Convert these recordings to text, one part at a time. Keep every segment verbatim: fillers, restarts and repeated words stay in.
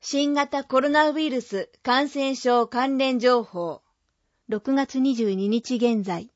新型コロナウイルス感染症関連情報。ろくがつにじゅうににち現在。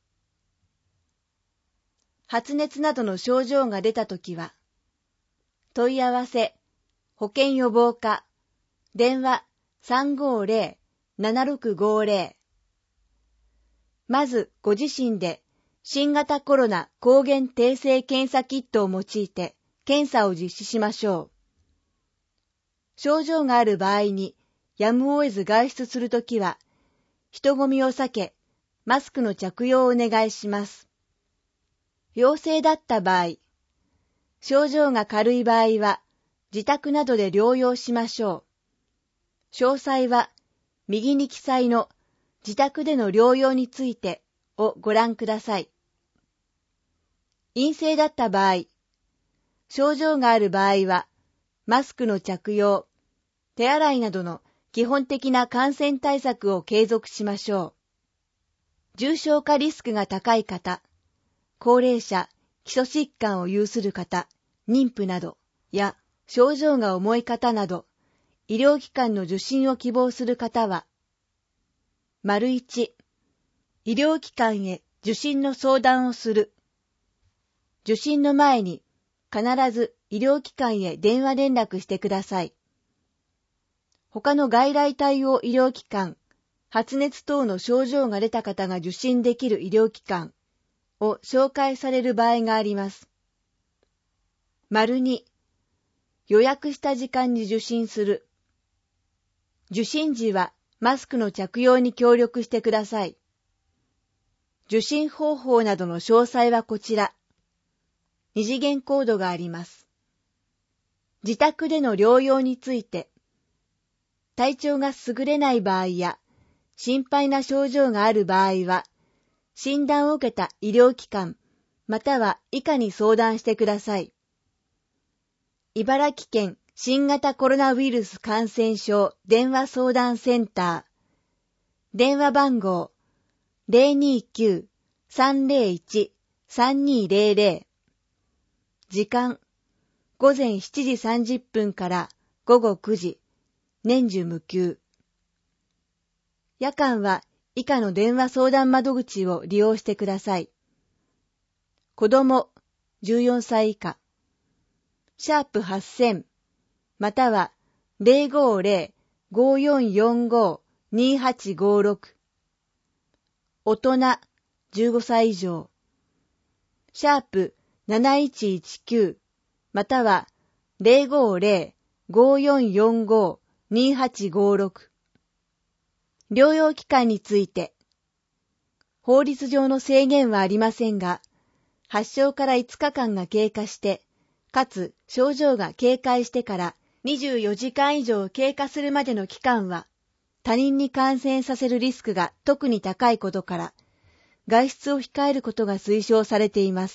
発熱などの症状が出たときは、問い合わせ、保健予防課、電話 さんごーぜろ ななろくごーぜろ。まずご自身で新型コロナ抗原定性検査キットを用いて検査を実施しましょう。症状がある場合にやむを得ず外出するときは、人混みを避け、マスクの着用をお願いします。陽性だった場合、症状が軽い場合は自宅などで療養しましょう。詳細は右に記載の自宅での療養についてをご覧ください。陰性だった場合、症状がある場合は、マスクの着用、手洗いなどの基本的な感染対策を継続しましょう。重症化リスクが高い方、高齢者、基礎疾患を有する方、妊婦などや症状が重い方など、医療機関の受診を希望する方は、丸いち、医療機関へ受診の相談をする。受診の前に必ず医療機関へ電話連絡してください。他の外来対応医療機関、発熱等の症状が出た方が受診できる医療機関を紹介される場合があります。丸に、予約した時間に受診する。受診時はマスクの着用に協力してください。受診方法などの詳細はこちら。二次元コードがあります。自宅での療養について、体調が優れない場合や心配な症状がある場合は、診断を受けた医療機関または以下に相談してください。茨城県新型コロナウイルス感染症電話相談センター、電話番号 ゼロにきゅう さんゼロいち さんにゼロゼロ、時間ごぜんしちじさんじゅっぷんからごごくじ、年中無休。夜間は以下の電話相談窓口を利用してください。子供じゅうよんさい以下、シャープはっせん、または ゼロごゼロ ごよんよんご にはちごろく。大人じゅうごさい以上、シャープなないちいちきゅう、または ゼロごゼロ ごよんよんご にはちごろく。療養期間について、法律上の制限はありませんが、発症からいつかかんが経過して、かつ症状が軽快してからにじゅうよじかん以上経過するまでの期間は、他人に感染させるリスクが特に高いことから、外出を控えることが推奨されています。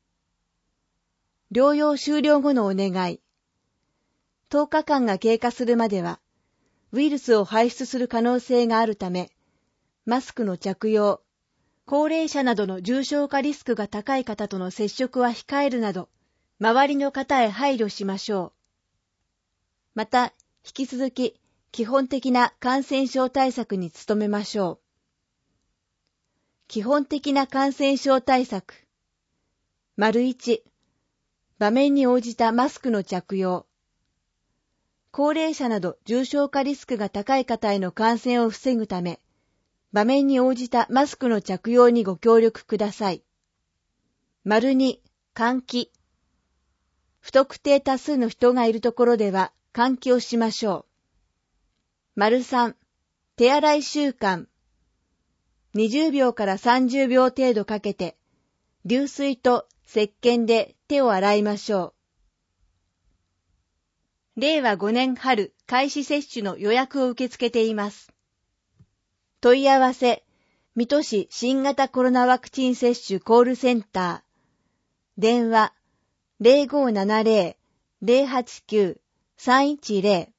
療養終了後のお願い。とおかかんが経過するまでは、ウイルスを排出する可能性があるため、マスクの着用、高齢者などの重症化リスクが高い方との接触は控えるなど、周りの方へ配慮しましょう。また、引き続き、基本的な感染症対策に努めましょう。基本的な感染症対策。丸いち、場面に応じたマスクの着用。高齢者など重症化リスクが高い方への感染を防ぐため、場面に応じたマスクの着用にご協力ください。丸に、換気。不特定多数の人がいるところでは換気をしましょう。丸さん、手洗い習慣。にじゅうびょうからさんじゅうびょう程度かけて、流水と石鹸で手を洗いましょう。れいわごねん春開始接種の予約を受け付けています。問い合わせ、水戸市新型コロナワクチン接種コールセンター、電話 ゼロごななゼロ ゼロはちきゅう さんいちゼロ。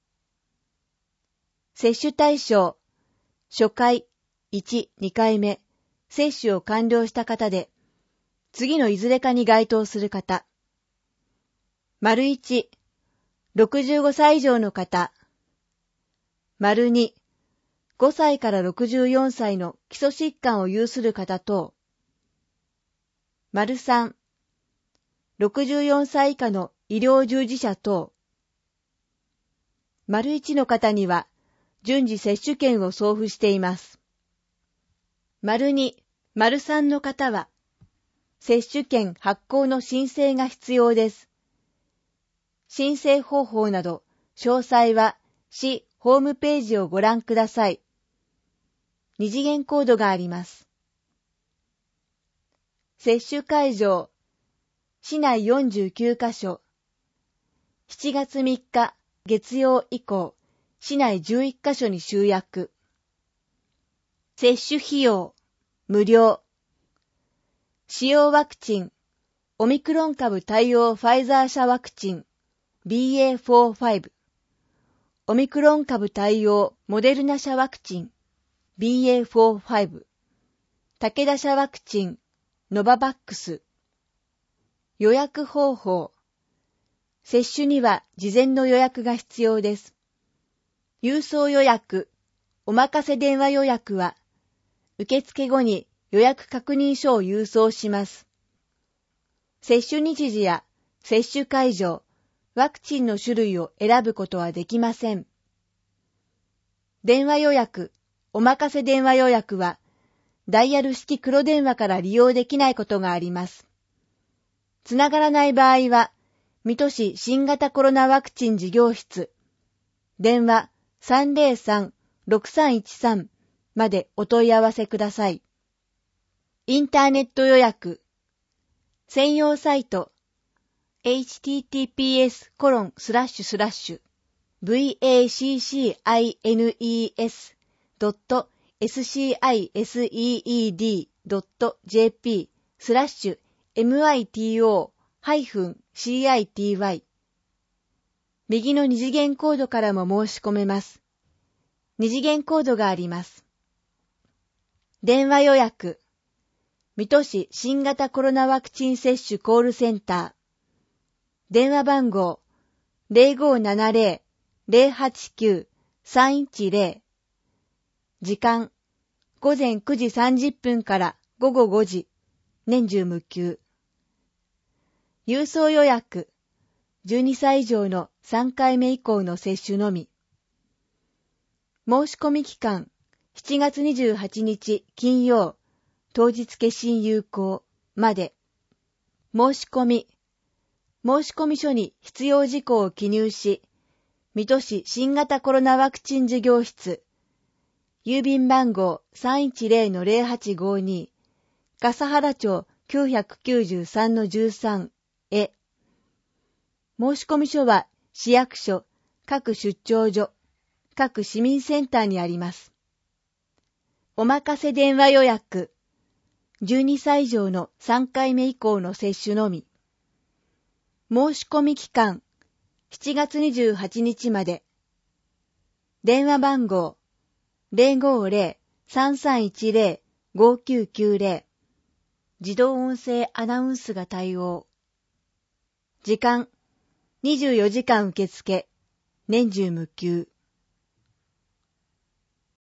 接種対象、初回、いち、にかいめ、接種を完了した方で、次のいずれかに該当する方。丸いち、ろくじゅうごさい以上の方、 丸に、ごさいからろくじゅうよんさいの基礎疾患を有する方等、丸さん、ろくじゅうよんさい以下の医療従事者等、丸いちの方には順次接種券を送付しています。丸に、丸さんの方は、接種券発行の申請が必要です。申請方法など、詳細は市ホームページをご覧ください。二次元コードがあります。接種会場、市内よんじゅうきゅうカ所、しちがつみっか月曜以降、市内じゅういっカ所に集約。接種費用、無料。使用ワクチン、オミクロン株対応ファイザー社ワクチン ビーエーフォーファイブ、オミクロン株対応モデルナ社ワクチン ビーエーフォーファイブ、武田社ワクチンノババックス。予約方法。接種には事前の予約が必要です。郵送予約、おまかせ電話予約は、受付後に予約確認書を郵送します。接種日時や接種会場、ワクチンの種類を選ぶことはできません。電話予約、おまかせ電話予約は、ダイヤル式黒電話から利用できないことがあります。つながらない場合は、水戸市新型コロナワクチン事業室、電話 さんぜろさん ろくさんいちさん までお問い合わせください。インターネット予約、専用サイト、エイチティーティーピーエスコロンスラッシュスラッシュブイエーシーシーアイエヌイーエスドットエスシーアイエスイーイーディードットジェーピースラッシュエムアイティーオーハイフンシーアイティーワイ。右の二次元コードからも申し込めます。二次元コードがあります。電話予約。水戸市新型コロナワクチン接種コールセンター。電話番号 ゼロごーななゼロ ゼロはちきゅう さんいちゼロ。時間ごぜんくじさんじゅっぷんからごごごじ。年中無休。郵送予約。じゅうにさい以上のさんかいめ以降の接種のみ。申し込み期間しちがつにじゅうはちにち金曜、当日消印有効まで。申し込み。申込書に必要事項を記入し、水戸市新型コロナワクチン事業室、郵便番号 さんいちゼロのゼロはちごに、笠原町きゅうきゅうさんのじゅうさんへ。申込書は市役所、各出張所、各市民センターにあります。おまかせ電話予約、じゅうにさい以上のさんかいめ以降の接種のみ。申し込み期間しちがつにじゅうはちにちまで。電話番号 ゼロごゼロ さんさんいちゼロ ごきゅうきゅうゼロ。自動音声アナウンスが対応。時間にじゅうよじかん受付、年中無休。